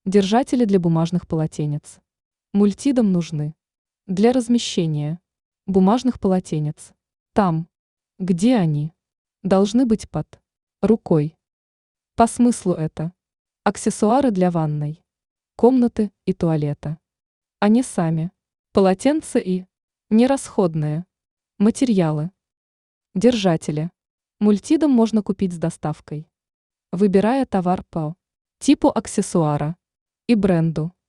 Держатели для бумажных полотенец. Мультидом нужны для размещения бумажных полотенец. Там, где они должны быть под рукой. По смыслу это аксессуары для ванной, комнаты и туалета. Они сами полотенца и нерасходные материалы. Держатели. Мультидом можно купить с доставкой, выбирая товар по типу аксессуара и бренду.